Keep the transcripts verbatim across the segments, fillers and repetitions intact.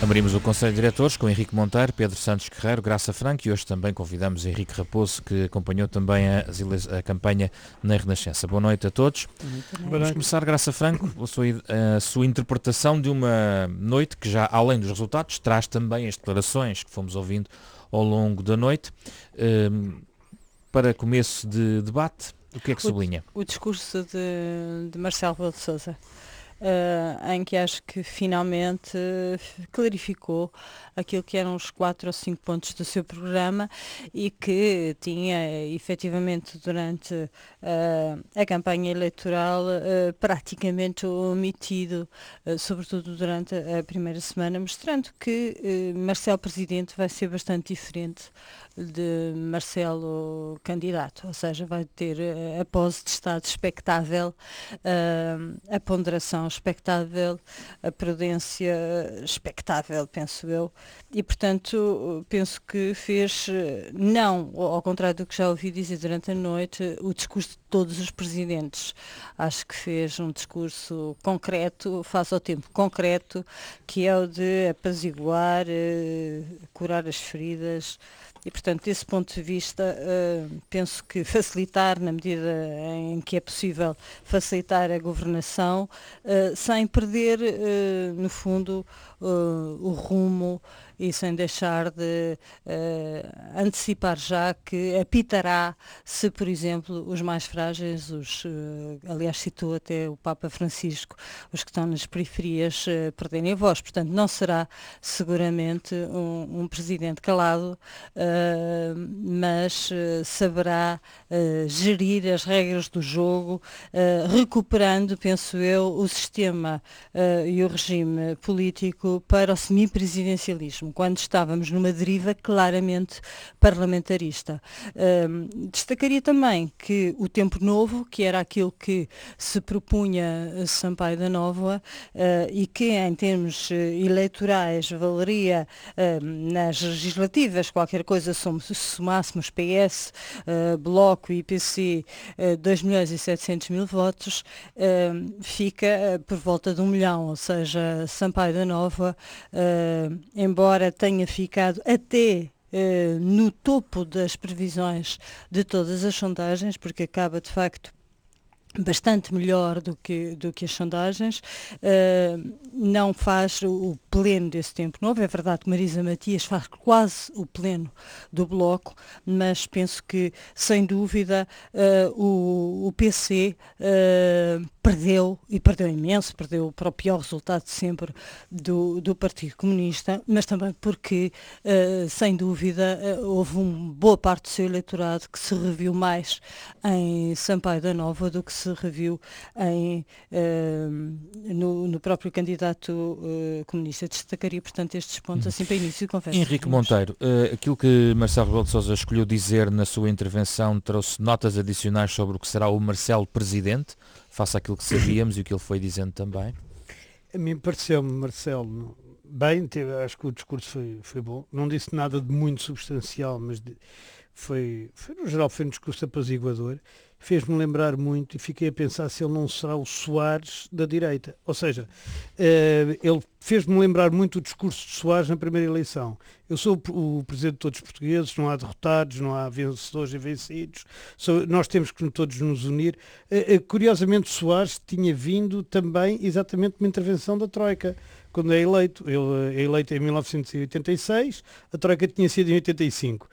Abrimos o Conselho de Diretores com Henrique Monteiro, Pedro Santos Guerreiro, Graça Franco e hoje também convidamos Henrique Raposo, que acompanhou também a, a campanha na Renascença. Boa noite a todos. Vamos começar, Graça Franco, a sua, a sua interpretação de uma noite que já, além dos resultados, traz também as declarações que fomos ouvindo ao longo da noite. Um, para começo de debate, o que é que sublinha? O, o discurso de, de Marcelo Rebelo de Sousa. Uh, em que acho que finalmente uh, clarificou aquilo que eram os quatro ou cinco pontos do seu programa e que tinha efetivamente durante uh, a campanha eleitoral uh, praticamente omitido, uh, sobretudo durante a primeira semana, mostrando que uh, Marcelo Presidente vai ser bastante diferente de Marcelo candidato, ou seja, vai ter uh, a pose de Estado expectável, uh, a ponderação expectável, a prudência expectável, penso eu, e portanto penso que fez, não, ao contrário do que já ouvi dizer durante a noite, o discurso de todos os presidentes. Acho que fez um discurso concreto, face ao tempo concreto, que é o de apaziguar, uh, curar as feridas. E, portanto, desse ponto de vista, uh, penso que facilitar, na medida em que é possível, facilitar a governação, uh, sem perder, uh, no fundo, uh, o rumo e sem deixar de uh, antecipar já que apitará se, por exemplo, os mais frágeis, os, uh, aliás citou até o Papa Francisco, os que estão nas periferias uh, perderem a voz. Portanto, não será seguramente um, um presidente calado, uh, mas uh, saberá uh, gerir as regras do jogo, uh, recuperando, penso eu, o sistema uh, e o regime político para o semipresidencialismo, quando estávamos numa deriva claramente parlamentarista. Uh, destacaria também que o tempo novo, que era aquilo que se propunha Sampaio da Nova uh, e que em termos uh, eleitorais valeria uh, nas legislativas qualquer coisa se somássemos P S, uh, Bloco e I P C uh, dois milhões e setecentos mil votos, uh, fica uh, por volta de um milhão, ou seja, Sampaio da Nova, uh, embora tenha ficado até uh, no topo das previsões de todas as sondagens, porque acaba de facto bastante melhor do que, do que as sondagens, uh, não faz o, o pleno desse tempo novo. É verdade que Marisa Matias faz quase o pleno do Bloco, mas penso que, sem dúvida, uh, o, o P C uh, perdeu, e perdeu imenso, perdeu para o pior resultado de sempre do, do Partido Comunista, mas também porque, uh, sem dúvida, uh, houve uma boa parte do seu eleitorado que se reviu mais em Sampaio da Nova do que se se reviu em, uh, no, no próprio candidato uh, comunista. Destacaria, portanto, estes pontos assim para início de conversa. Henrique Monteiro, uh, aquilo que Marcelo Rebelo de Sousa escolheu dizer na sua intervenção trouxe notas adicionais sobre o que será o Marcelo Presidente, face àquilo que sabíamos e o que ele foi dizendo também? A mim pareceu-me, Marcelo, bem, teve, acho que o discurso foi, foi bom. Não disse nada de muito substancial, mas de, foi, foi, no geral, foi um discurso apaziguador. Fez-me lembrar muito e fiquei a pensar se ele não será o Soares da direita. Ou seja, uh, ele fez-me lembrar muito o discurso de Soares na primeira eleição. Eu sou o, o presidente de todos os portugueses, não há derrotados, não há vencedores e vencidos, sou, nós temos que todos nos unir. Uh, uh, curiosamente, Soares tinha vindo também exatamente uma intervenção da Troika, quando é eleito. Ele é eleito em mil novecentos e oitenta e seis, a Troika tinha sido em oitenta e cinco.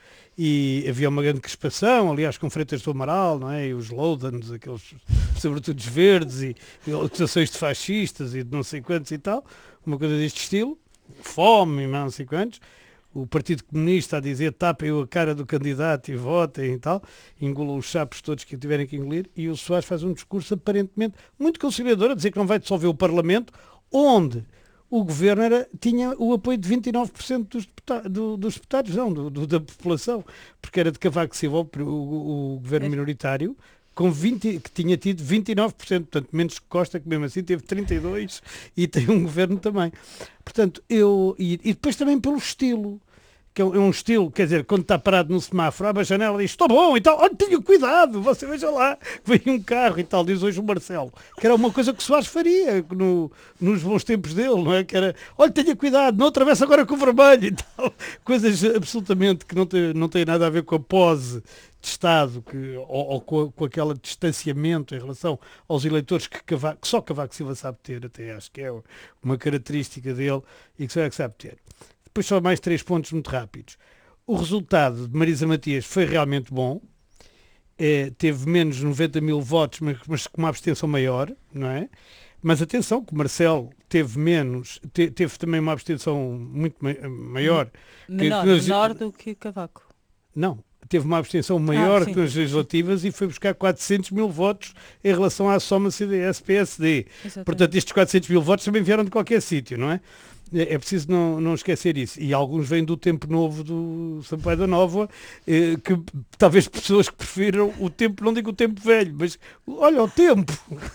E havia uma grande crispação, aliás, com Freitas do Amaral, não é? E os Lowdans, aqueles sobretudo os verdes, e, e acusações de fascistas e de não sei quantos e tal, uma coisa deste estilo, fome e não sei quantos. O Partido Comunista a dizer tapem a cara do candidato e votem e tal, engolam os chapos todos que tiverem que engolir, e o Soares faz um discurso aparentemente muito conciliador, a dizer que não vai dissolver o Parlamento, onde o governo era, tinha o apoio de vinte e nove por cento dos deputados, do, dos deputados não, do, do, da população, porque era de Cavaco Silva o, o, o governo minoritário, com vinte, que tinha tido vinte e nove por cento, portanto menos que Costa, que mesmo assim teve trinta e dois por cento e tem um governo também. Portanto, eu, e, e depois também pelo estilo, que é um, é um estilo, quer dizer, quando está parado no semáforo, abre a janela e diz, estou bom e tal, olha, tenha cuidado, você veja lá, vem um carro e tal, diz hoje o Marcelo, que era uma coisa que o Soares faria no, nos bons tempos dele, não é? Que era, olha, tenha cuidado, não atravessa agora com o vermelho e tal, coisas absolutamente que não têm não tem nada a ver com a pose de Estado, que, ou, ou com, com aquele distanciamento em relação aos eleitores que, Cavaco, que só Cavaco Silva sabe ter, até acho que é uma característica dele e que só é que sabe ter. Depois só mais três pontos muito rápidos. O resultado de Marisa Matias foi realmente bom, é, teve menos de noventa mil votos, mas, mas com uma abstenção maior, não é? Mas atenção que o Marcelo teve menos, te, teve também uma abstenção muito maior. Menor, que, que, menor do que Cavaco. Não. Teve uma abstenção maior ah, que nas legislativas e foi buscar quatrocentos mil votos em relação à soma C D S P S D. Exatamente. Portanto, estes quatrocentos mil votos também vieram de qualquer sítio, não é? É preciso não, não esquecer isso. E alguns vêm do tempo novo do Sampaio da Nova, eh, que talvez pessoas que prefiram o tempo, não digo o tempo velho, mas olha o tempo.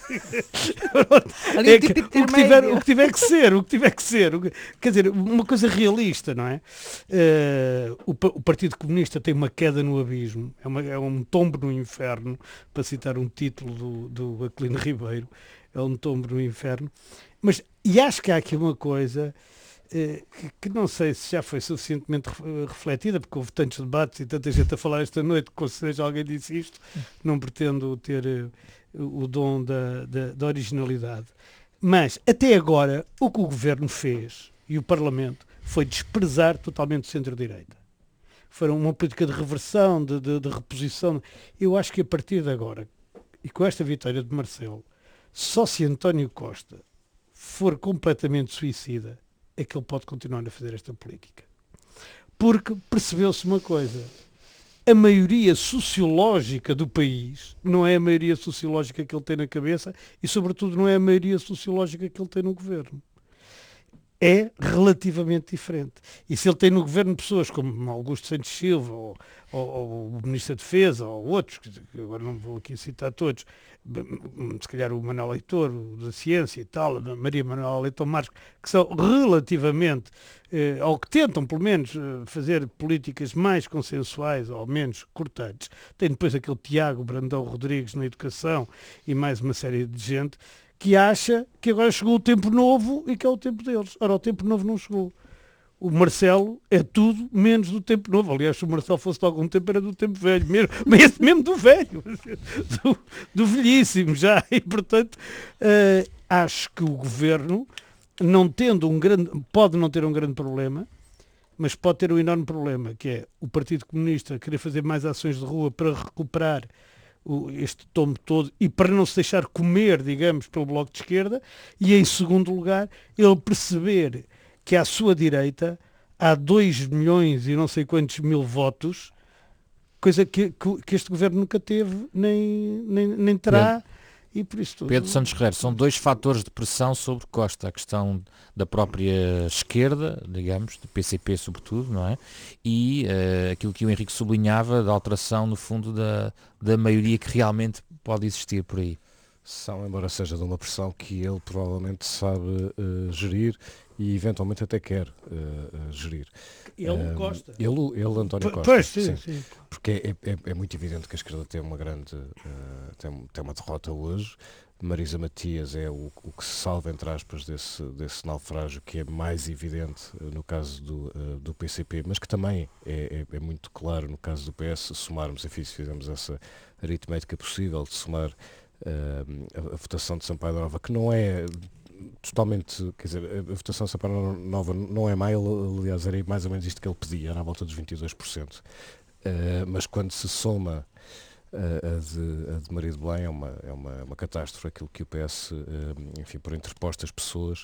é que, o, que tiver, o que tiver que ser, o que tiver que ser. O que, quer dizer, uma coisa realista, não é? Uh, o, o Partido Comunista tem uma queda no abismo, é, uma, é um tombo no inferno, para citar um título do, do Aquilino Ribeiro, é um tombo no inferno. Mas, e acho que há aqui uma coisa eh, que, que não sei se já foi suficientemente refletida, porque houve tantos debates e tanta gente a falar esta noite que, se seja alguém disse isto, não pretendo ter eh, o dom da, da, da originalidade. Mas, até agora, o que o Governo fez, e o Parlamento, foi desprezar totalmente o centro-direita. Foi uma política de reversão, de, de, de reposição. Eu acho que a partir de agora, e com esta vitória de Marcelo, só se António Costa for completamente suicida, é que ele pode continuar a fazer esta política. Porque percebeu-se uma coisa, a maioria sociológica do país não é a maioria sociológica que ele tem na cabeça e, sobretudo, não é a maioria sociológica que ele tem no governo. É relativamente diferente. E se ele tem no governo pessoas como Augusto Santos Silva, ou, ou, ou o Ministro da Defesa, ou outros, que agora não vou aqui citar todos, se calhar o Manuel Leitor, o da Ciência e tal, a Maria Manuel Leitão Marques, que são relativamente, eh, ou que tentam pelo menos eh, fazer políticas mais consensuais ou menos cortantes. Tem depois aquele Tiago Brandão Rodrigues na educação e mais uma série de gente que acha que agora chegou o tempo novo e que é o tempo deles. Ora, o tempo novo não chegou. O Marcelo é tudo menos do tempo novo. Aliás, se o Marcelo fosse de algum tempo, era do tempo velho. Mesmo, mas mesmo do velho. Do, do velhíssimo já. E, portanto, uh, acho que o Governo, não tendo um grande, pode não ter um grande problema, mas pode ter um enorme problema, que é o Partido Comunista querer fazer mais ações de rua para recuperar este tombo todo e para não se deixar comer, digamos, pelo Bloco de Esquerda, e em segundo lugar, ele perceber que à sua direita há dois milhões e não sei quantos mil votos, coisa que, que este governo nunca teve, nem, nem, nem terá. Pedro, e por isso tudo... Pedro Santos Guerreiro, são dois fatores de pressão sobre Costa, a questão da própria esquerda, digamos, do P C P sobretudo, não é? E uh, aquilo que o Henrique sublinhava da alteração, no fundo, da, da maioria que realmente pode existir por aí. São, embora seja de uma pressão que ele provavelmente sabe uh, gerir e eventualmente até quer uh, uh, gerir. Ele um, gosta. Ele, ele António Costa. Pois, sim, sim. Sim. Porque é, é, é muito evidente que a esquerda tem uma grande, uh, tem, tem uma derrota hoje. Marisa Matias é o, o que se salva, entre aspas, desse, desse naufrágio que é mais evidente uh, no caso do, uh, do P C P, mas que também é, é, é muito claro no caso do P S, se somarmos, enfim, se fizermos essa aritmética possível de somar uh, a, a votação de Sampaio da Nova, que não é totalmente, quer dizer, a votação de Sampaio Nova não é má, ele, aliás, era mais ou menos isto que ele pedia, era à volta dos vinte e dois por cento. Uh, mas quando se soma uh, a, de, a de Maria de Belém, é uma, é uma, uma catástrofe aquilo que o P S, uh, enfim, por interpostas pessoas,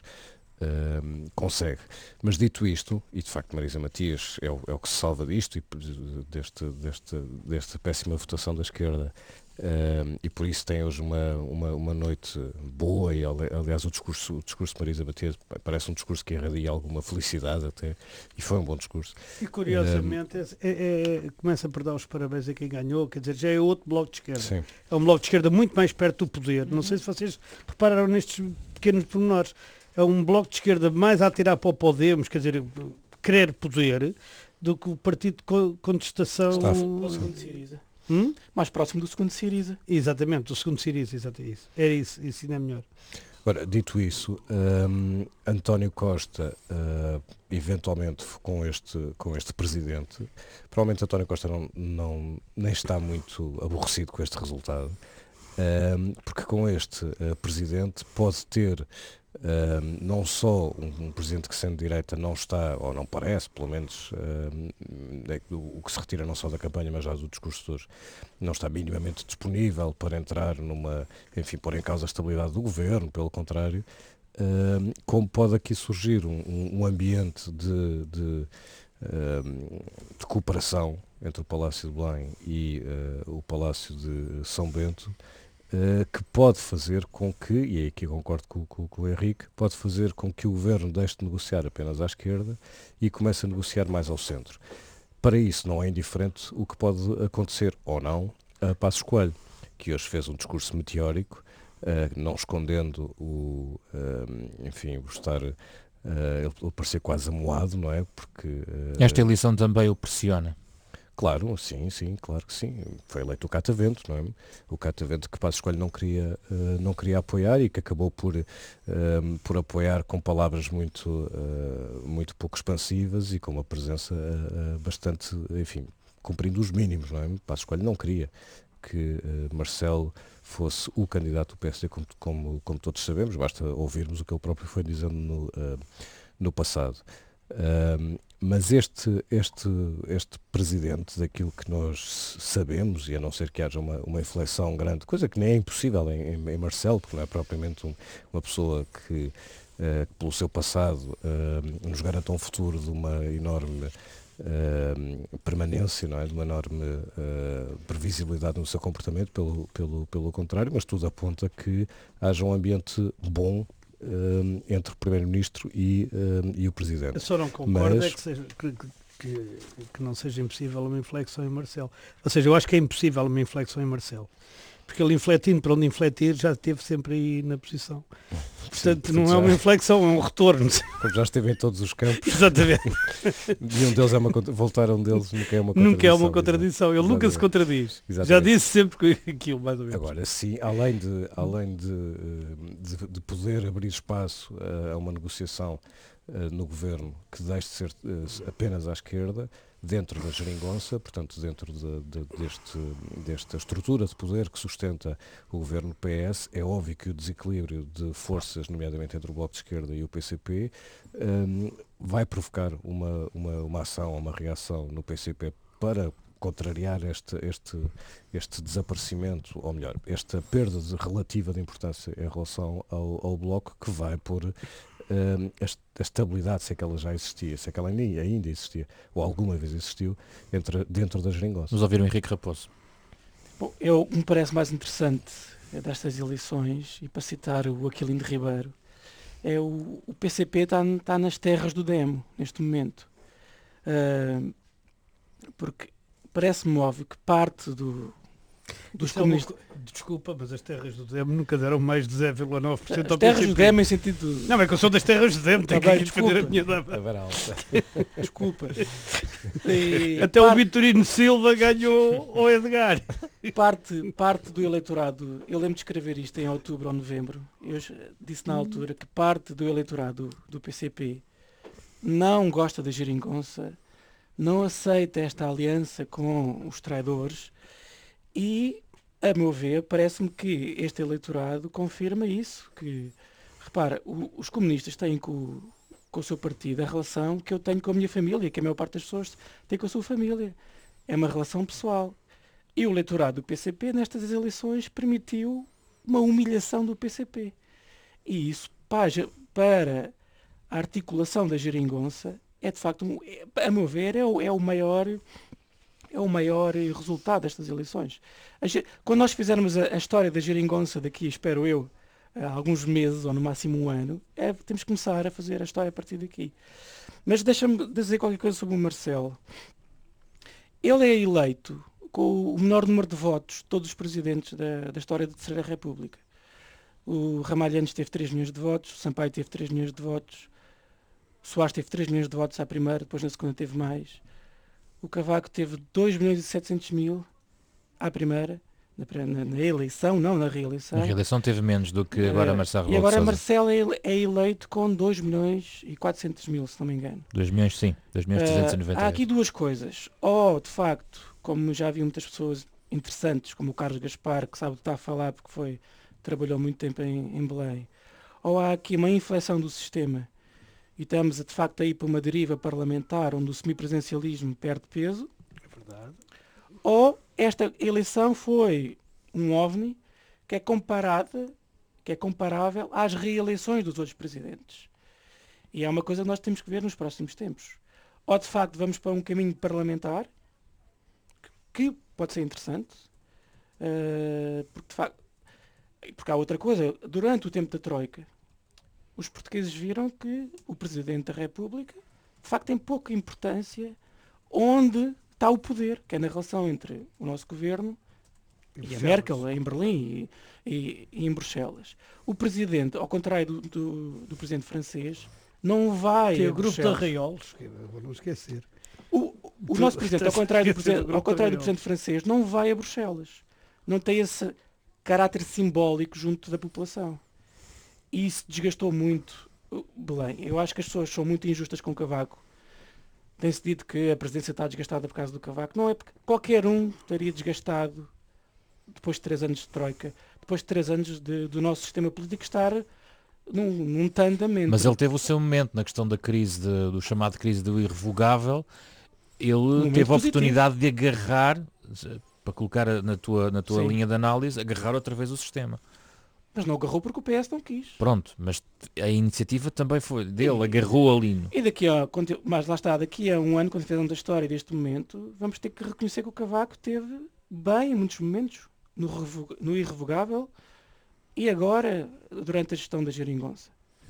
uh, consegue. Mas dito isto, e de facto Marisa Matias é o, é o que se salva disto, e deste, deste, desta péssima votação da esquerda, Uh, e por isso tem hoje uma, uma, uma noite boa, e aliás o discurso, o discurso de Marisa Matias parece um discurso que irradia alguma felicidade até, e foi um bom discurso. E curiosamente uh, é, é, começa por dar os parabéns a quem ganhou, quer dizer, já é outro Bloco de Esquerda. Sim. É um Bloco de Esquerda muito mais perto do poder, não sei se vocês repararam nestes pequenos pormenores, é um Bloco de Esquerda mais a atirar para o Podemos, quer dizer, querer poder, do que o partido de co- contestação. Está o segundo Siriza. Hum? Mais próximo do segundo Siriza. Exatamente, o segundo Siriza, exato, é isso. Era isso, isso ainda é melhor. Agora, dito isso, um, António Costa, uh, eventualmente com este, com este presidente, provavelmente António Costa não, não, nem está muito aborrecido com este resultado, um, porque com este uh, presidente pode ter um, não só um, um presidente que sendo de direita não está, ou não parece, pelo menos um, é, o, o que se retira não só da campanha, mas já do discurso de hoje, não está minimamente disponível para entrar numa, enfim, pôr em causa a estabilidade do governo, pelo contrário, um, como pode aqui surgir um, um ambiente de, de, um, de cooperação entre o Palácio de Belém e uh, o Palácio de São Bento, Uh, que pode fazer com que, e é aqui concordo com, com, com o Henrique, pode fazer com que o governo deixe de negociar apenas à esquerda e comece a negociar mais ao centro. Para isso não é indiferente o que pode acontecer ou não a Passos Coelho, que hoje fez um discurso meteórico, uh, não escondendo o, uh, enfim, o estar, uh, ele parecer quase amuado, não é? Porque uh, esta eleição também o pressiona. Claro, sim, sim, claro que sim. Foi eleito o Catavento, não é? O Catavento que Passos Coelho não queria, uh, não queria apoiar e que acabou por, uh, por apoiar com palavras muito, uh, muito pouco expansivas e com uma presença uh, bastante, enfim, cumprindo os mínimos, não é? Passos Coelho não queria que uh, Marcelo fosse o candidato do P S D, como, como, como todos sabemos, basta ouvirmos o que ele próprio foi dizendo no, uh, no passado. Uh, mas este, este, este presidente, daquilo que nós sabemos, e a não ser que haja uma, uma inflexão grande, coisa que nem é impossível em, em, em Marcelo, porque não é propriamente um, uma pessoa que, uh, pelo seu passado, uh, nos garanta um futuro de uma enorme uh, permanência, não é? De uma enorme uh, previsibilidade no seu comportamento, pelo, pelo, pelo contrário, mas tudo aponta que haja um ambiente bom Uh, entre o Primeiro-Ministro e, uh, e o Presidente. Eu só não concordo Mas... é que, seja, que, que, que não seja impossível uma inflexão em Marcelo. Ou seja, eu acho que é impossível uma inflexão em Marcelo. Porque ele infletindo para onde infletir já esteve sempre aí na posição. Portanto, sim, não já... é uma inflexão, é um retorno. Como já esteve em todos os campos. Exatamente. E um deles é uma voltar a um deles nunca é uma contradição. Nunca é uma contradição, ele exatamente. Nunca se contradiz. Exatamente. Já disse sempre aquilo, mais ou menos. Agora, sim, além de, além de, de, de poder abrir espaço a uma negociação uh, no governo que deixe de ser uh, apenas à esquerda, dentro da geringonça, portanto dentro de, de, deste, desta estrutura de poder que sustenta o governo P S, é óbvio que o desequilíbrio de forças, nomeadamente entre o Bloco de Esquerda e o P C P, um, vai provocar uma, uma, uma ação, uma reação no P C P para contrariar este, este, este desaparecimento, ou melhor, esta perda de relativa de importância em relação ao, ao Bloco, que vai pôr a estabilidade, se é que ela já existia, se é que ela ainda existia, ou alguma vez existiu, entre, dentro da geringonça. Vamos ouvir o Henrique Raposo. Bom, eu, o que me parece mais interessante destas eleições, e para citar o Aquilino de Ribeiro, é o, o P C P está, está nas terras do demo, neste momento. Uh, porque parece-me óbvio que parte do... dos comunistas... É uma... Desculpa, mas as terras do Demo nunca deram mais de zero vírgula nove por cento ao P C P. As terras do Demo em sentido... Não, é que eu sou das terras do Demo, tenho que defender a minha dama. Desculpa. E Até parte... o Vitorino Silva ganhou o Edgar. Parte, parte do eleitorado, eu lembro de escrever isto em outubro ou novembro, eu disse na altura que parte do eleitorado do, do P C P não gosta da geringonça, não aceita esta aliança com os traidores e, a meu ver, parece-me que este eleitorado confirma isso, que, repara, o, os comunistas têm com, com o seu partido a relação que eu tenho com a minha família, que a maior parte das pessoas tem com a sua família. É uma relação pessoal. E o eleitorado do P C P, nestas eleições, permitiu uma humilhação do P C P. E isso, para a articulação da geringonça, é de facto, um, a meu ver, é o, é o maior... é o maior resultado destas eleições. Quando nós fizermos a, a história da geringonça daqui, espero eu, há alguns meses ou no máximo um ano, é, temos que começar a fazer a história a partir daqui. Mas deixa-me dizer qualquer coisa sobre o Marcelo. Ele é eleito com o menor número de votos de todos os presidentes da, da história da Terceira República. O Ramalhianes teve três milhões de votos, o Sampaio teve três milhões de votos, o Soares teve três milhões de votos à primeira, depois na segunda teve mais. o Cavaco teve dois milhões e setecentos mil à primeira, na, na, na eleição, não na reeleição. Na reeleição teve menos do que agora Uh, Marcelo E Rebelo de agora Sousa. Marcelo é ele- é eleito com dois milhões e quatrocentos mil, se não me engano. dois milhões, sim. dois milhões trezentos e noventa e Uh, há oito. aqui duas coisas. Ou, de facto, como já vi muitas pessoas interessantes, como o Carlos Gaspar, que sabe o que está a falar porque foi, trabalhou muito tempo em, em Belém, ou há aqui uma inflexão do sistema e estamos, de facto, a ir para uma deriva parlamentar onde o semipresidencialismo perde peso, É verdade. ou esta eleição foi um OVNI que é comparada, que é comparável às reeleições dos outros presidentes. E é uma coisa que nós temos que ver nos próximos tempos. Ou de facto vamos para um caminho parlamentar, que pode ser interessante, uh, porque de facto, porque há outra coisa, durante o tempo da Troika, os portugueses viram que o Presidente da República de facto tem pouca importância onde está o poder, que é na relação entre o nosso governo e a Merkel em Berlim e, e, e em Bruxelas. O Presidente, ao contrário do, do, do Presidente francês, não vai Que é a o grupo de Bruxelas. Arraiolos, que vou não esquecer. O, o nosso Presidente, ao contrário, do presidente, do ao contrário do grupo Presidente francês, não vai a Bruxelas. Não tem esse caráter simbólico junto da população. E isso desgastou muito uh, Belém. Eu acho que as pessoas são muito injustas com Cavaco. Tem-se dito que a presidência está desgastada por causa do Cavaco. Não é porque qualquer um estaria desgastado depois de três anos de troika, depois de três anos de, do nosso sistema político estar num, num tandamento. Mas ele teve o seu momento na questão da crise, de- do chamado crise do irrevogável. Ele momento teve a positivo. oportunidade de agarrar, para colocar na tua, na tua Sim. linha de análise, agarrar outra vez o sistema. Mas não agarrou porque o P S não quis. Pronto, mas a iniciativa também foi dele, agarrou ali. no- E daqui a, quando- mas lá está, daqui a um ano, quando fizermos da história deste momento, vamos ter que reconhecer que o Cavaco teve bem em muitos momentos, no, revo- no irrevogável, e agora, durante a gestão da geringonça.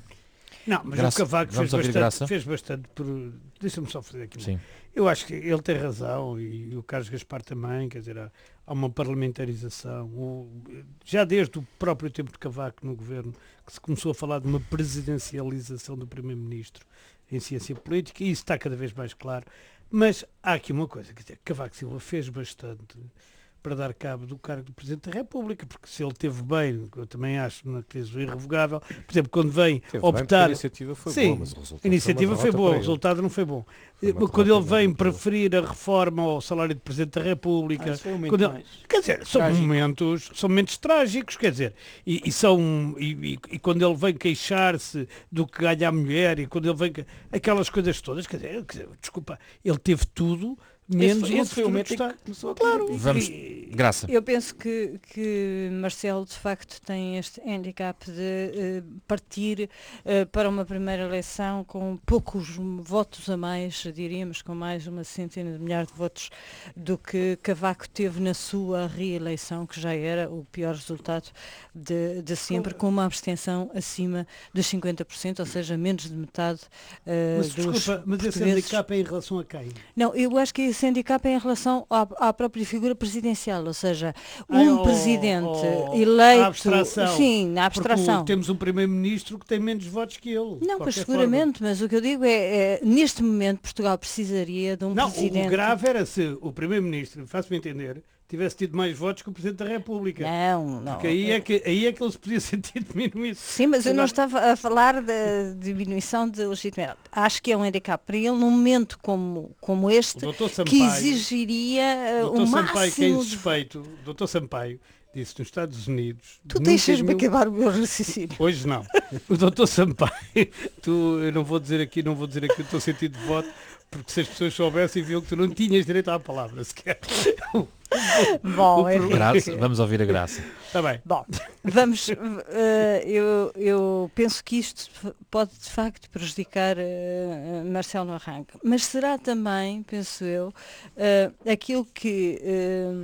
Não, mas Graça- o Cavaco fez vamos ouvir bastante, Graça? fez bastante por... Deixa-me só fazer aqui. Sim. Eu acho que ele tem razão e o Carlos Gaspar também, quer dizer, há, há uma parlamentarização. O- já desde o próprio tempo de Cavaco no governo, que se começou a falar de uma presidencialização do primeiro-ministro em ciência política, e isso está cada vez mais claro. Mas há aqui uma coisa, quer dizer, Cavaco Silva fez bastante para dar cabo do cargo do Presidente da República, porque se ele teve bem, eu também acho, na crise do irrevogável, por exemplo, quando vem Teve bem, porque optar... a iniciativa foi Sim, boa, mas o resultado A iniciativa uma foi derrota boa, o para ele. resultado não foi bom. Foi uma Quando derrota ele vem enorme para ele. preferir a reforma ao salário de Presidente da República, Ah, isso foi um momento quando ele- mais. quer dizer, são Trágico. momentos, são momentos trágicos, quer dizer, e, e são e, e- e quando ele vem queixar-se do que ganha a mulher e quando ele vem que- aquelas coisas todas, quer dizer, quer dizer, desculpa, ele teve tudo menos Esse, uma esse foi o postura momento que em está. que começou a Claro. correr. Vamos, E- Graça. Eu penso que, que Marcelo de facto tem este handicap de eh, partir eh, para uma primeira eleição com poucos votos a mais, diríamos, com mais uma centena de milhares de votos do que Cavaco teve na sua reeleição, que já era o pior resultado de, de sempre, com uma abstenção acima dos cinquenta por cento, ou seja, menos de metade eh, Mas dos desculpa, mas esse portugueses. handicap é em relação a quem? Não, eu acho que esse handicap é em relação à, à própria figura presidencial, ou seja, um Ah, ao- presidente ao- eleito, à abstração. sim, na Porque abstração. o- temos um primeiro-ministro que tem menos votos que ele. de Não, qualquer mas seguramente, mas o que eu digo é, é, neste momento Portugal precisaria de um Não, presidente. o grave era se o primeiro-ministro, faço-me entender, tivesse tido mais votos que o Presidente da República. Não, não. Porque aí é, que, aí é que ele se podia sentir diminuído. Sim, mas eu não Agora- estava a falar da diminuição de legitimidade. Acho que é um handicap para ele num momento como, como O este, doutor que Sampaio, exigiria eh, o o doutor Sampaio, que é máximo de... insuspeito, o doutor Sampaio disse nos Estados Unidos... Tu nunca deixas-me mil- acabar o meu raciocínio. Hoje não. O doutor Sampaio, tu, eu não vou dizer aqui, não vou dizer aqui o teu sentido de voto, porque se as pessoas soubessem, viam que tu não tinhas direito à palavra sequer. Bom, O é... problema- Graça, vamos ouvir a Graça. Está bem. Bom, vamos, eh, eu, eu penso que isto pode de facto prejudicar eh, Marcelo no arranque, mas será também, penso eu, eh, aquilo que eh,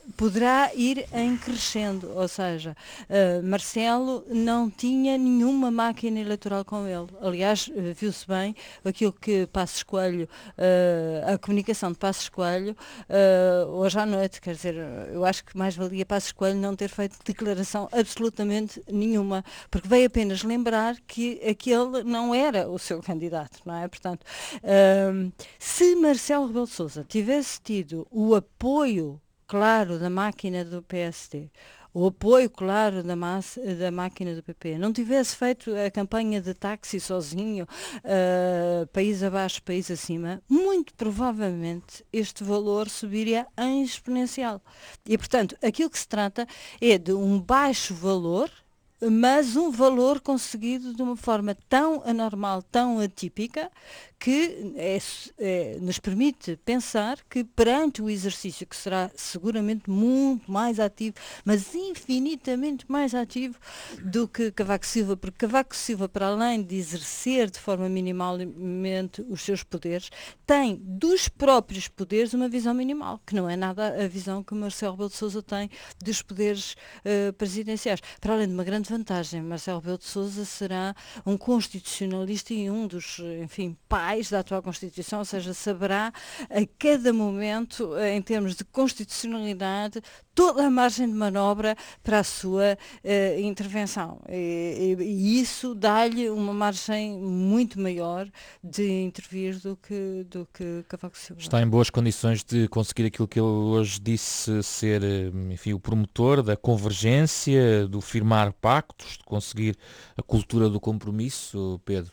poderá ir em crescendo, ou seja, uh, Marcelo não tinha nenhuma máquina eleitoral com ele. Aliás, uh, viu-se bem aquilo que Passos Coelho, uh, a comunicação de Passos Coelho, uh, hoje à noite, quer dizer, eu acho que mais valia Passos Coelho não ter feito declaração absolutamente nenhuma, porque veio apenas lembrar que aquele não era o seu candidato, não é? Portanto, uh, se Marcelo Rebelo de Sousa tivesse tido o apoio claro da máquina do P S D, o apoio claro da, massa, da máquina do P P, não tivesse feito a campanha de táxi sozinho, uh, país abaixo, país acima, muito provavelmente este valor subiria em exponencial. E, portanto, aquilo que se trata é de um baixo valor, mas um valor conseguido de uma forma tão anormal, tão atípica, que é, é, nos permite pensar que perante o exercício, que será seguramente muito mais ativo, mas infinitamente mais ativo do que Cavaco Silva, porque Cavaco Silva, para além de exercer de forma minimalmente os seus poderes, tem dos próprios poderes uma visão minimal, que não é nada a visão que Marcelo Rebelo de Sousa tem dos poderes uh, presidenciais. Para além de uma grande vantagem, Marcelo Rebelo de Sousa será um constitucionalista e um dos, enfim, pais da atual Constituição, ou seja, saberá a cada momento, em termos de constitucionalidade, toda a margem de manobra para a sua uh, intervenção. E, e, e isso dá-lhe uma margem muito maior de intervir do que, do que Cavaco Silva. Está em boas condições de conseguir aquilo que ele hoje disse ser, enfim, o promotor da convergência, do firmar pactos, de conseguir a cultura do compromisso, Pedro?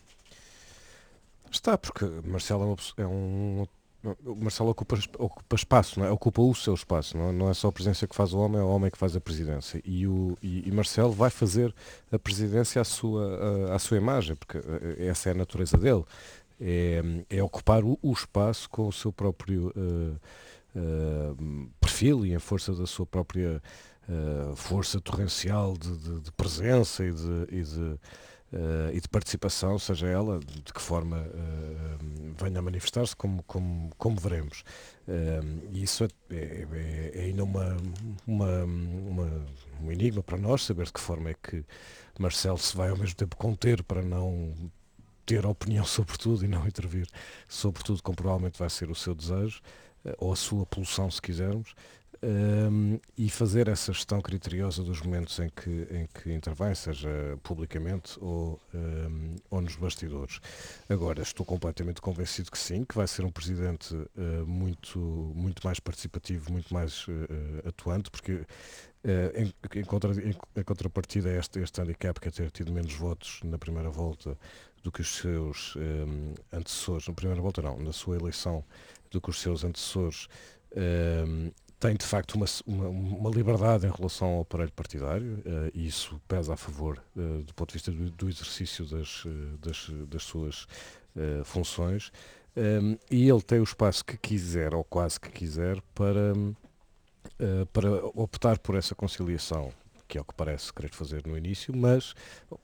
Está, porque Marcelo é um... O Marcelo ocupa, ocupa espaço, não é? Ocupa o seu espaço, não é? Não é só a presidência que faz o homem, é o homem que faz a presidência. E, o, e, e Marcelo vai fazer a presidência à sua, à, à sua imagem, porque essa é a natureza dele. É, é ocupar o, o espaço com o seu próprio uh, uh, perfil e em força da sua própria uh, força torrencial de, de, de presença e de... E de Uh, e de participação, seja ela de que forma uh, venha a manifestar-se, como, como, como veremos. Uh, e isso é, é, é ainda uma, uma, uma, um enigma para nós, saber de que forma é que Marcelo se vai ao mesmo tempo conter para não ter opinião sobre tudo e não intervir sobre tudo, como provavelmente vai ser o seu desejo, uh, ou a sua pulsão, se quisermos. Um, e fazer essa gestão criteriosa dos momentos em que, em que intervém, seja publicamente ou, um, ou nos bastidores. Agora, estou completamente convencido que sim, que vai ser um presidente uh, muito, muito mais participativo, muito mais uh, atuante, porque uh, em, em, contra, em, em contrapartida a este, este handicap que é ter tido menos votos na primeira volta do que os seus um, antecessores, na primeira volta não, na sua eleição, do que os seus antecessores, um, tem de facto uma, uma, uma liberdade em relação ao aparelho partidário, uh, e isso pesa a favor uh, do ponto de vista do, do exercício das, uh, das, das suas uh, funções, um, e ele tem o espaço que quiser, ou quase que quiser, para, uh, para optar por essa conciliação, que é o que parece querer fazer no início, mas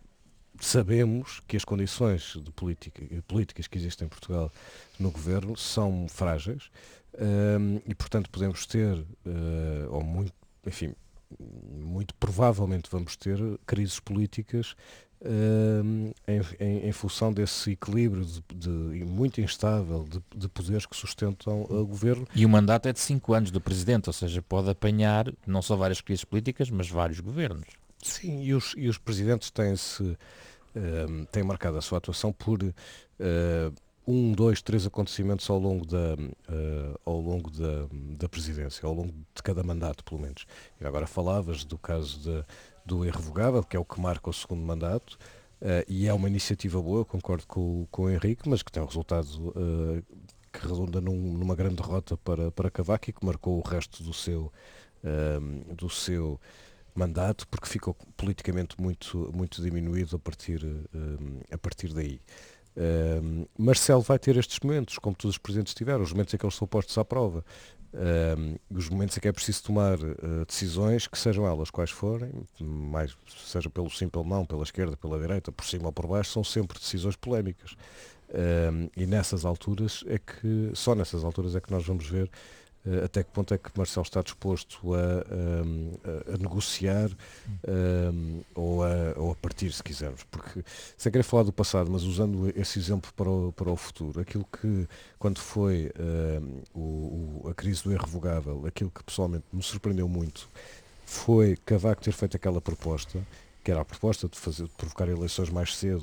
sabemos que as condições de política, políticas que existem em Portugal no governo são frágeis. Um, e portanto podemos ter, uh, ou muito, enfim, muito provavelmente vamos ter crises políticas um, em, em, em função desse equilíbrio de, de, muito instável de, de poderes que sustentam o governo. E o mandato é de cinco anos do Presidente, ou seja, pode apanhar não só várias crises políticas, mas vários governos. Sim, e os, e os presidentes têm-se um, têm marcado a sua atuação por uh, um, dois, três acontecimentos ao longo da, uh, ao longo da, da presidência, ao longo de cada mandato, pelo menos. E agora falavas do caso de, do irrevogável, que é o que marca o segundo mandato, uh, e é uma iniciativa boa, concordo com, com o Henrique, mas que tem um resultado uh, que redunda num, numa grande derrota para, para Cavaco e que marcou o resto do seu, uh, do seu mandato, porque ficou politicamente muito, muito diminuído a partir, uh, a partir daí. Uh, Marcelo vai ter estes momentos, como todos os presidentes tiveram, os momentos em que eles são postos à prova, uh, os momentos em que é preciso tomar uh, decisões, que sejam elas quais forem, mais, seja pelo sim, pelo não, pela esquerda, pela direita, por cima ou por baixo, são sempre decisões polémicas. Uh, e nessas alturas é que, só nessas alturas é que nós vamos ver uh, até que ponto é que Marcelo está disposto a, um, a, a negociar um, ou, a, ou a partir, se quisermos. Porque, sem querer falar do passado, mas usando esse exemplo para o, para o futuro, aquilo que, quando foi um, o, o, a crise do irrevogável, aquilo que pessoalmente me surpreendeu muito foi Cavaco ter feito aquela proposta, que era a proposta de, fazer, de provocar eleições mais cedo,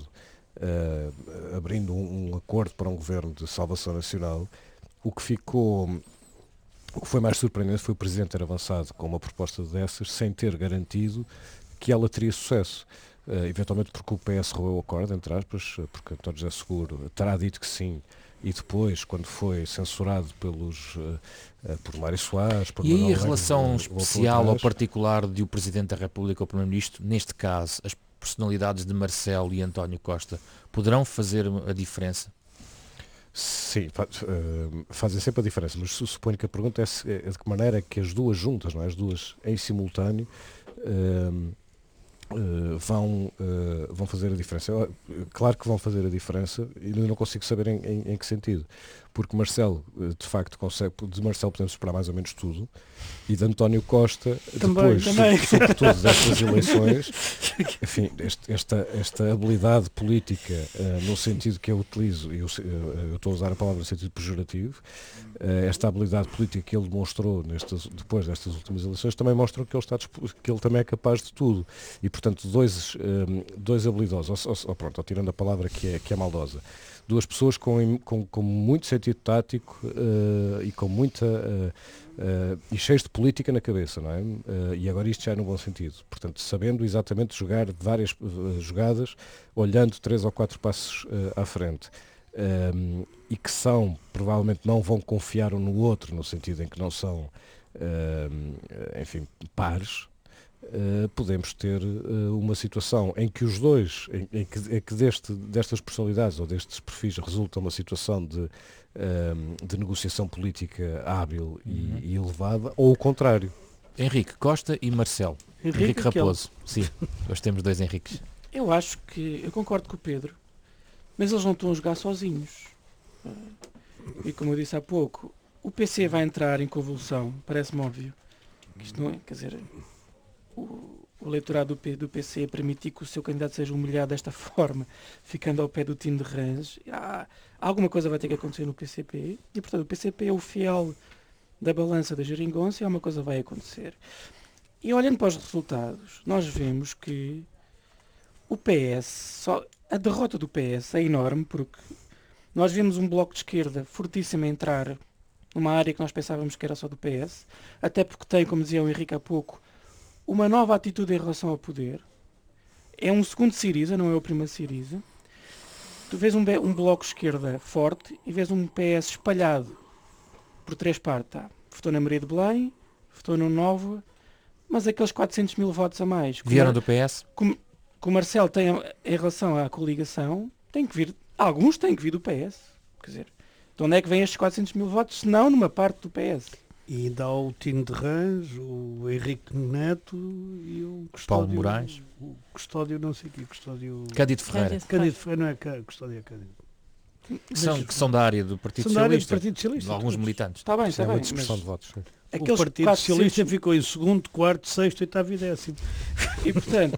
uh, abrindo um, um acordo para um governo de salvação nacional. O que ficou, o que foi mais surpreendente foi o Presidente ter avançado com uma proposta dessas sem ter garantido que ela teria sucesso. Uh, eventualmente porque o P S roeu o acordo, entre aspas, porque António José Seguro terá dito que sim, e depois, quando foi censurado pelos, uh, uh, por Mário Soares... Por e aí Manuel a relação Neves, especial ou particular de o Presidente da República ou o Primeiro-Ministro, neste caso, as personalidades de Marcelo e António Costa, poderão fazer a diferença? Sim, uh, fazem sempre a diferença, mas suponho que a pergunta é, se, é de que maneira é que as duas juntas, não é? As duas em simultâneo, uh, Uh, vão, uh, vão fazer a diferença. Eu, claro que vão fazer a diferença e eu não consigo saber em, em, em que sentido, porque Marcelo de facto consegue, de Marcelo podemos esperar mais ou menos tudo, e de António Costa também, depois, também. sobretudo destas eleições, enfim, este, esta, esta habilidade política, uh, no sentido que eu utilizo, eu, eu estou a usar a palavra no sentido pejorativo, uh, esta habilidade política que ele demonstrou nestas, depois destas últimas eleições também mostram que ele, está, que ele também é capaz de tudo, e portanto dois, um, dois habilidosos, ou, ou, pronto, ou tirando a palavra que é, que é maldosa, duas pessoas com, com, com muito sentido tático uh, e com muita uh, uh, e cheios de política na cabeça, não é? Uh, e agora isto já é no bom sentido, portanto sabendo exatamente jogar várias uh, jogadas, olhando três ou quatro passos uh, à frente, um, e que são, provavelmente não vão confiar um no outro, no sentido em que não são uh, enfim, pares. Uh, podemos ter uh, uma situação em que os dois, em, em que, em que deste, destas personalidades ou destes perfis resulta uma situação de, uh, de negociação política hábil e, uhum. e elevada, ou o contrário. Henrique Costa e Marcelo. Henrique, Henrique Raposo. Sim, nós temos dois Henriques. Eu acho que, eu concordo com o Pedro, mas eles não estão a jogar sozinhos. E como eu disse há pouco, o P C vai entrar em convulsão, parece-me óbvio. Que isto não é, quer dizer... O, o eleitorado do, P, do P C permitir que o seu candidato seja humilhado desta forma, ficando ao pé do time de Range, há, alguma coisa vai ter que acontecer no P C P, e portanto o P C P é o fiel da balança da geringonça e alguma coisa vai acontecer. E olhando para os resultados, nós vemos que o P S, só, a derrota do P S é enorme, porque nós vemos um bloco de esquerda fortíssimo a entrar numa área que nós pensávamos que era só do P S, até porque tem, como dizia o Henrique há pouco, uma nova atitude em relação ao poder. É um segundo Siriza, não é o primeiro Siriza. Tu vês um, um bloco de esquerda forte e vês um P S espalhado por três partes. Tá? Votou na Maria de Belém, votou no Nova, mas aqueles quatrocentos mil votos a mais... Vieram do P S? Como, como o Marcelo tem em relação à coligação, tem que vir, alguns têm que vir do P S. Quer dizer, de onde é que vêm estes quatrocentos mil votos, se não numa parte do P S? E ainda há o Tino de Range, o Henrique Neto e o Custódio... Paulo Moraes. O Custódio, não sei o que, Custódio... Cândido Ferreira. Cândido Ferreira, não é cá, Custódio é Cândido. Que são, que são da área do Partido são Socialista. Da área do Partido Socialista. Alguns todos. Militantes. Está bem, está é bem. Uma dispersão de votos. O Partido Socialista ficou em segundo, quarto, sexto, oitavo e décimo. E portanto,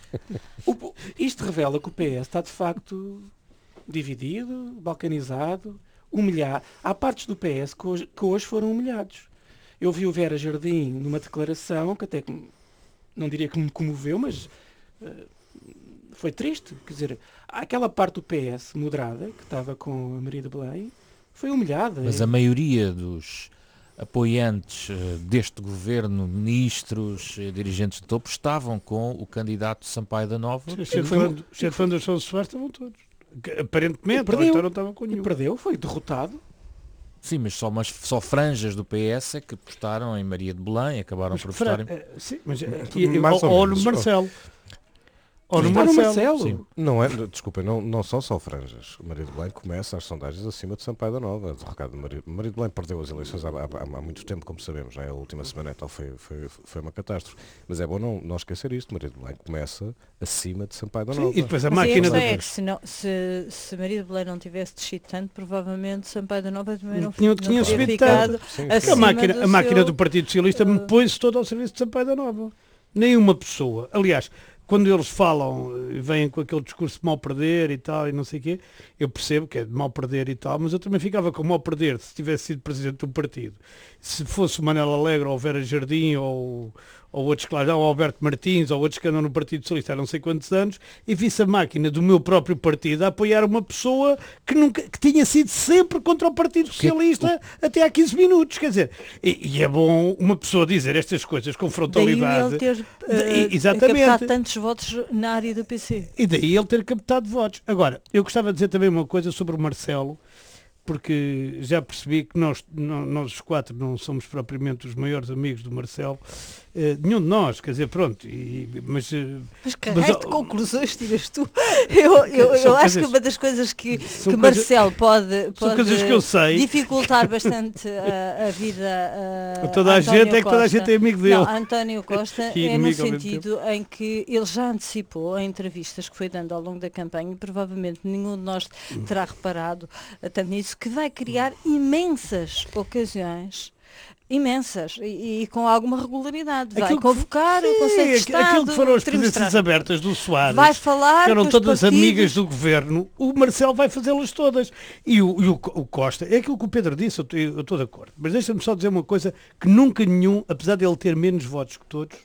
o, isto revela que o P S está de facto dividido, balcanizado, humilhado. Há partes do P S que hoje, que hoje foram humilhados. Eu vi o Vera Jardim numa declaração que até não diria que me comoveu, mas uh, foi triste. Quer dizer, aquela parte do P S moderada, que estava com a Maria de Belém, foi humilhada. Mas a maioria dos apoiantes uh, deste governo, ministros, uh, dirigentes de topo, estavam com o candidato Sampaio da Nova. Os fãs da São Soares estavam todos. Aparentemente, perdeu, então não estavam com nenhum. E perdeu, foi derrotado. Sim, mas só, mas só franjas do P S é que apostaram em Maria de Belém, acabaram mas, por apostar em... Sim, mas aqui, ou, ou no Marcelo. Ou no Está no Marcelo. Marcelo. Não é, desculpa, não, não são só franjas. O Maria de Belém começa as sondagens acima de Sampaio da Nova. O recado de Maria, Maria de Belém perdeu as eleições há, há, há muito tempo, como sabemos. Não é? A última semana então foi, foi, foi uma catástrofe. Mas é bom não, não esquecer isto. Maria de Belém começa acima de Sampaio da Nova. Sim, e depois a Mas máquina a da... questão é que se, não, se, se Maria de Belém não tivesse descido tanto, provavelmente Sampaio da Nova também não, Tinha- não tinha teria subido ficado tanto. Sim, sim. A acima máquina, do a máquina seu- do Partido Socialista me uh, pôs todo ao serviço de Sampaio da Nova. Nenhuma pessoa. Aliás, quando eles falam, eh, vêm com aquele discurso de mal perder e tal, e não sei o quê, eu percebo que é de mal perder e tal, mas eu também ficava com mal perder se tivesse sido presidente do partido. Se fosse o Manel Alegre ou o Vera Jardim ou, ou outros, claro, ou o Alberto Martins ou outros que andam no Partido Socialista há não sei quantos anos, e visse a máquina do meu próprio partido a apoiar uma pessoa que, nunca, que tinha sido sempre contra o Partido Socialista até há quinze minutos. Quer dizer, e, e é bom uma pessoa dizer estas coisas com Daí frontalidade. ele ter De- uh, exatamente. captado tantos votos na área do P C. E daí ele ter captado votos. Agora, eu gostava de dizer também uma coisa sobre o Marcelo, porque já percebi que nós, nó- nós os quatro não somos propriamente os maiores amigos do Marcelo, eh, nenhum de nós, quer dizer, pronto, e- mas, eh, Mas que Mas, resto de ó, conclusões tiras tu? Eu, eu, São eu acho coisas- que uma das coisas que, são que coisas- Marcelo pode, são pode coisas que eu sei. dificultar bastante a, a vida a toda a António gente é que toda a Costa. gente é amigo dele. Não, António Costa E é no inimigo ao mesmo sentido em que ele já antecipou em entrevistas que foi dando ao longo da campanha, e provavelmente nenhum de nós terá reparado eh, tanto nisso, que vai criar imensas ocasiões, imensas, e, e com alguma regularidade. Vai Aquilo que- convocar o Conselho de Sim, Estado, aquilo que foram as trimestral. presenças abertas do Soares, Vai falar que eram com os todas partidos. amigas do governo, o Marcelo vai fazê-las todas. E o, e o, o Costa, é aquilo que o Pedro disse, eu estou- eu estou de acordo. Mas deixa-me só dizer uma coisa, que nunca nenhum, apesar de ele ter menos votos que todos,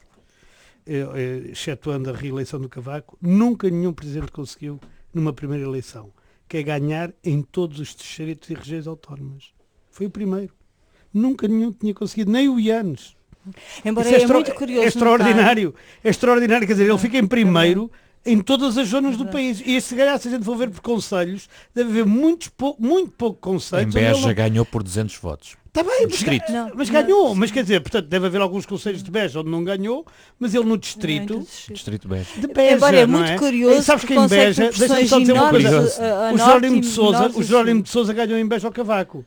eh, eh, excetuando a reeleição do Cavaco, nunca nenhum presidente conseguiu numa primeira eleição, que é ganhar em todos os distritos e regiões autónomas. Foi o primeiro. Nunca nenhum tinha conseguido, nem o Ianes. Embora Isso é, extra- muito curioso é extraordinário. É extraordinário, quer dizer, ele fica em primeiro em todas as zonas do Verdade. país. E se calhar, se a gente for ver por conselhos, deve haver muitos pou- muito pouco Em conselhos. onde ele Beja não- ganhou por duzentos votos. Está bem, mas, distrito. ga- Não, mas não. ganhou. Mas quer dizer, portanto, deve haver alguns conselhos de Beja onde não ganhou, mas ele no distrito sim. Distrito Beja. de Beja, Embora é não muito é? curioso E sabes que que em consegue Beja, proporções deixa-me só dizer uma enormes coisa. a- a O norte Jerónimo e de Sousa, norte o e Jerónimo sul. de Sousa ganhou em Beja ao Cavaco.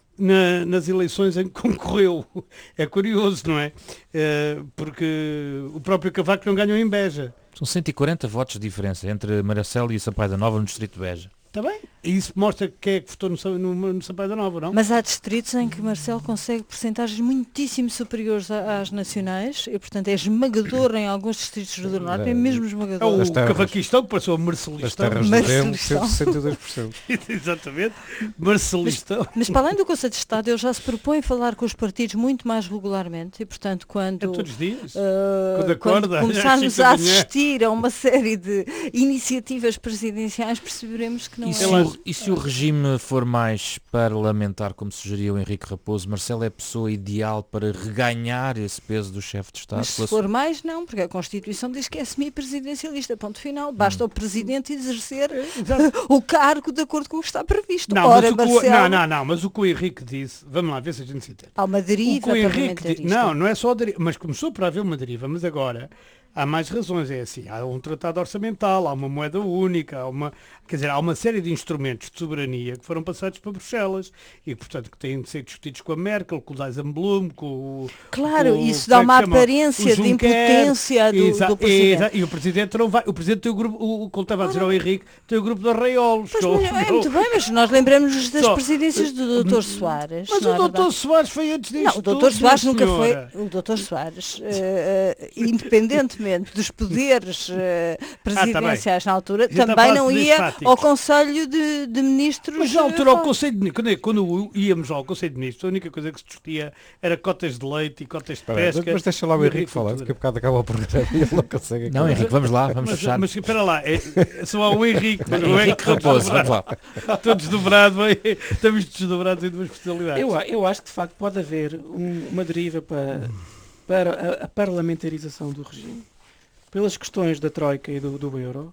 Na- nas eleições em que concorreu. É curioso, não é? Eh, porque o próprio Cavaco não ganhou em Beja. São cento e quarenta votos de diferença entre Marcelo e Sampaio da Nova no Distrito de Beja. Está bem? E isso mostra quem é que votou no, Sa- no, no Sampaio da Nova, não? Mas há distritos em que Marcelo consegue percentagens muitíssimo superiores a- às nacionais e, portanto, é esmagador em alguns distritos do Norte, é mesmo É esmagador. o Das terras- Cavaquistão que passou a Das Marcelistão. terras do Mas Dente, eles são- teve sessenta e dois por cento. Exatamente. Marcelistão. Mas para além do Conselho de Estado, ele já se propõe falar com os partidos muito mais regularmente e, portanto, É quando, todos os dias. uh, Quando quando acorda, às começarmos cinco da a manhã. assistir a uma série de iniciativas presidenciais, perceberemos que não E é. se, o, e se o regime for mais parlamentar, como sugeriu Henrique Raposo, Marcelo é a pessoa ideal para reganhar esse peso do chefe de Estado? Mas se Pela for mais, não, porque a Constituição diz que é semi-presidencialista, ponto final. Basta o Presidente exercer Exato. o cargo de acordo com o que está previsto. Não, Ora, mas o que o, Marcelo, não, não, não, mas o que o Henrique disse, vamos lá ver se a gente se entende. há uma O deriva que o Henrique disse, parlamentarista. não, não é só a deriva, mas começou por haver uma deriva, mas agora há mais razões, é assim, há um tratado orçamental, há uma moeda única, há uma, quer dizer, há uma série de instrumentos de soberania que foram passados para Bruxelas e, portanto, que têm de ser discutidos com a Merkel, com o Dijsselbloem, com o... Claro, com o- isso como dá é que uma se chama? aparência O de Juncker. impotência do, Exa- do Presidente. exa- E o Presidente não vai, o Presidente tem o grupo, o, o que ele estava a dizer ao Henrique, tem o grupo de arraiolos. Pois, que é o- mas, é muito bem, mas nós lembramos das Só- presidências do doutor Soares. Mas não o é doutor verdade? Soares foi antes disto. Não, o doutor tudo, Soares minha nunca foi. senhora. O doutor Soares, eh, eh, independentemente dos poderes eh, presidenciais na altura, Já está também a não falar de ia fáticos. ao Conselho de, de Ministros. Mas na eh, altura ao falar. Conselho de Ministros, quando, quando íamos ao Conselho de Ministros, a única coisa que se discutia era cotas de leite e cotas de Espera aí, pesca. mas deixa lá o e Henrique falar, agricultura. daqui a bocado acaba o programa e ele não consegue Não, acabar. Henrique, vamos lá, vamos Mas, fechar. mas espera lá, é, é só há o Henrique, mas não é Henrique Raposo, vamos lá. Estou desdobrado, é, estamos desdobrados em duas personalidades. Eu, a- eu acho que de facto pode haver um- uma deriva para, para a, a parlamentarização do regime, pelas questões da Troika e do, do euro.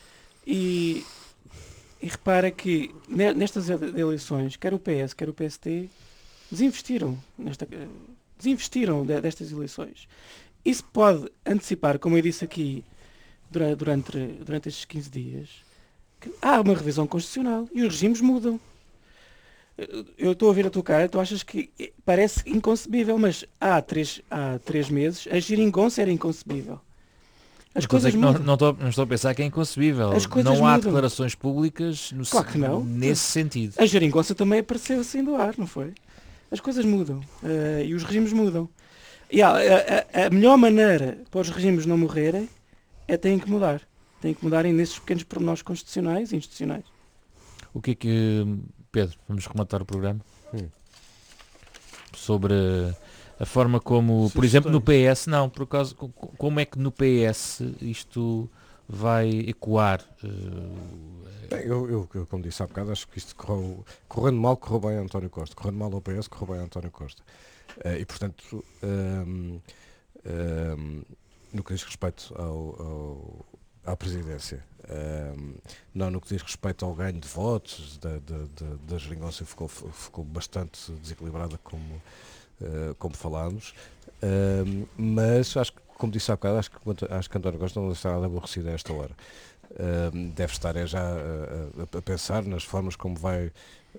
E, e repara que ne- nestas ele- eleições, quer o P S, quer o P S T, desinvestiram, nesta, desinvestiram de- destas eleições. Isso pode antecipar, como eu disse aqui, durante, durante, durante estes quinze dias que há uma revisão constitucional e os regimes mudam. Eu estou a ver a tua cara, tu achas que parece inconcebível, mas há três, há três meses a geringonça era inconcebível. As Estou a coisas dizer que não, mudam. não, estou, não estou a pensar que é inconcebível. As coisas Não há mudam. declarações públicas no, Claro que não. nesse sentido. A geringonça também apareceu assim do ar, não foi? As coisas mudam uh, e os regimes mudam. E há, a, a, a melhor maneira para os regimes não morrerem é têm que mudar. Têm que mudarem nesses pequenos pormenores constitucionais e institucionais. O que é que... Pedro, vamos rematar o programa? Hum. Sobre a forma como, por Sugestões. exemplo, no P S, não, por causa, co- como é que no P S isto vai ecoar? eh, Bem, eu, eu, eu, como disse há bocado, acho que isto correu, correndo mal, correu bem a António Costa. Correndo mal ao P S, correu bem a António Costa. Eh, e, portanto, ehm, ehm, no que diz respeito ao, ao- à presidência, ehm, não no que diz respeito ao ganho de votos, da, da, da, da geringonça ficou, ficou bastante desequilibrada, como, eh, como falámos. Ehm, mas, acho que, como disse há bocado, acho que, acho que António Costa não está nada aborrecido a esta hora. Um, deve estar é já a, a- a pensar nas formas como vai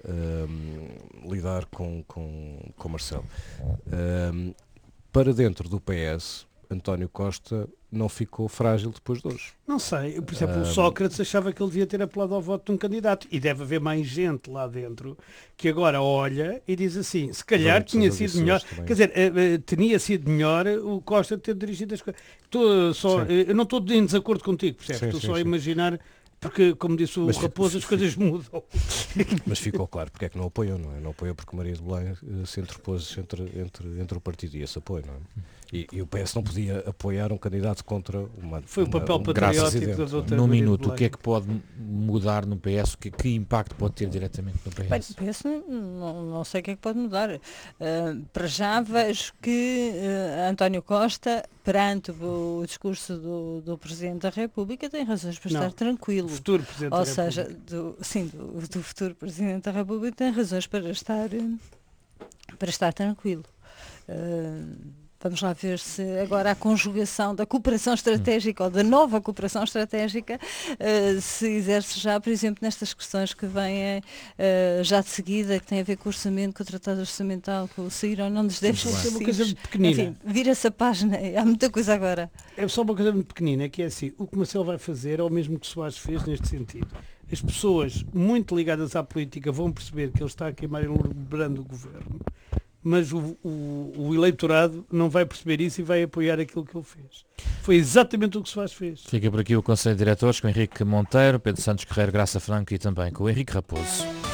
um, lidar com, com, com Marcelo. Um, para dentro do P S, António Costa não ficou frágil depois de hoje. Não sei, por exemplo, Ah, o Sócrates achava que ele devia ter apelado ao voto de um candidato e deve haver mais gente lá dentro que agora olha e diz assim, se calhar Vamos tinha fazer sido isso melhor, hoje também. quer dizer, eh, eh, teria sido melhor o Costa ter dirigido as coisas. Estou só, Sim. eh, eu não estou em desacordo contigo, percebes? Sim, Estou sim, só a sim. imaginar, porque como disse o Mas Raposo, fi- as coisas mudam. Mas ficou claro porque é que não apoiou, não é? Não apoiou porque Maria de Belém eh, se interpôs entre, entre, entre o partido e esse apoio, não é? E, e o P S não podia apoiar um candidato contra uma... Foi o uma- papel um patriótico presidente, da não é? doutora Num Maria de minuto, o Belém. que é que pode mudar no P S? Que, que impacto pode ter diretamente no P Bem, S? penso, não, não sei o que é que pode mudar. Uh, para já vejo que uh, António Costa, perante o, o discurso do, do Presidente da República, tem razões para Não, estar tranquilo. Futuro Presidente Ou da seja, República. do, sim, do, do futuro Presidente da República tem razões para estar, uh, para estar tranquilo. Uh, Vamos lá ver se agora a conjugação da cooperação estratégica ou da nova cooperação estratégica uh, se exerce já, por exemplo, nestas questões que vêm uh, já de seguida, que têm a ver com o orçamento, com o tratado orçamental, com o sair ou não dos déficits Isso é uma coisa excessivos. pequenina. Enfim, vira-se a página, há muita coisa agora. É só uma coisa muito pequenina, que é assim, o que Marcelo vai fazer é o mesmo que Soares fez neste sentido. As pessoas muito ligadas à política vão perceber que ele está a queimar e lembrando o governo, mas o, o, o eleitorado não vai perceber isso e vai apoiar aquilo que ele fez. Foi exatamente o que Soares fez. Fica por aqui o Conselho de Diretores com Henrique Monteiro, Pedro Santos Guerreiro, Graça Franco e também com o Henrique Raposo.